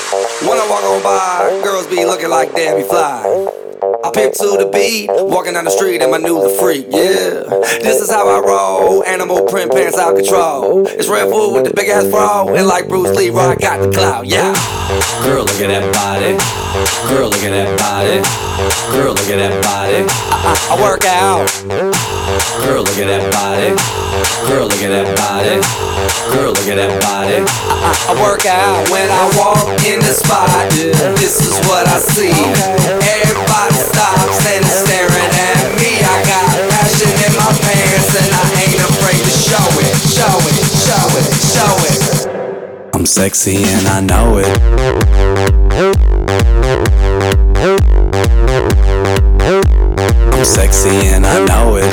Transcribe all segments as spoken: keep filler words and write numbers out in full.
When I walk on by, girls be looking like Debbie Fly. I pimp to the beat, walking down the street in my new the freak, yeah. This is how I roll, animal print pants out control. It's Red Food with the big ass bro, and like Bruce Lee, I got the clout, yeah. Girl, look at that body. Girl, look at that body. Girl, look at that body. I, I, I work out. Girl, look at that body. Girl, look at that body. Girl, look at that body. I, I, I work out when I walk in the spot. This is what I see. Everybody stops and is staring at me. I got passion in my pants and I ain't afraid to show it, show it, show it, show it. I'm sexy and I know it. I'm sexy and I know it.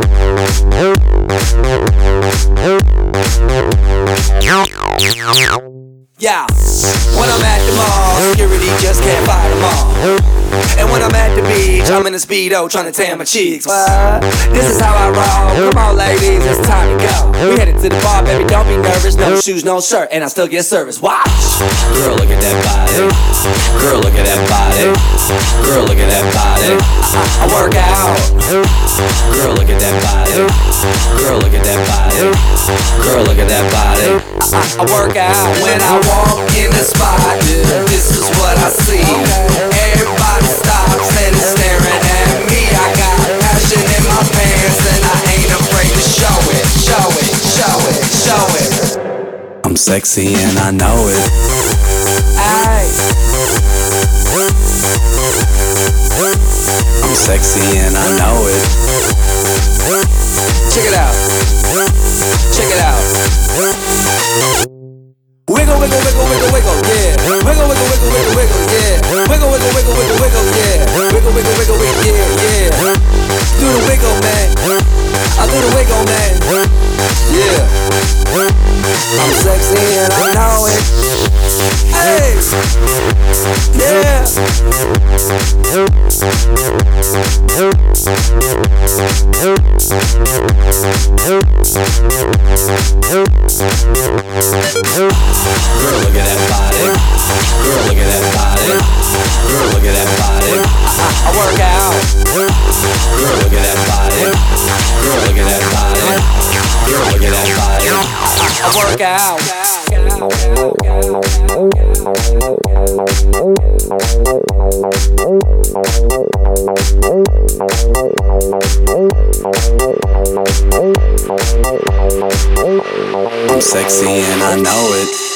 Yeah, when I'm at the mall, security just can't fight them all. And when I'm at the beach, I'm in a Speedo trying to tan my cheeks. What? This is how I roll. Come on, ladies, it's time to go. We headed to the bar, baby, don't be nervous. No shoes, no shirt, and I still get service. Watch. Girl, look at that body. Girl, look at that body. Girl, look at that body. I, I work out. Girl, look at that body. Girl, look at that body. Girl, look at that body. I, I work out when I walk in the spot. This is what I see. Everybody stops and is staring at me. I got passion in my pants and I ain't afraid to show it, show it, show it, show it. I'm sexy and I know it. Aye. I'm sexy and I know it. Check it out. Check it out. Wiggle, wiggle, wiggle, wiggle, wiggle, yeah. Wiggle, wiggle, wiggle, wiggle, wiggle, yeah. Wiggle, wiggle, wiggle, wiggle, wiggle, yeah. Wiggle, wiggle, wiggle, wiggle, yeah, yeah. Do the wiggle, man. I do the wiggle, man. Yeah. I'm sexy and I know it. Hey. Yeah. Girl, look at that body. Girl, look at that body. Girl, look at that body. I, I work out. Girl, look at that body. Girl, look at that body. Girl, look at that body. I, I work out. I'm sexy and I know it.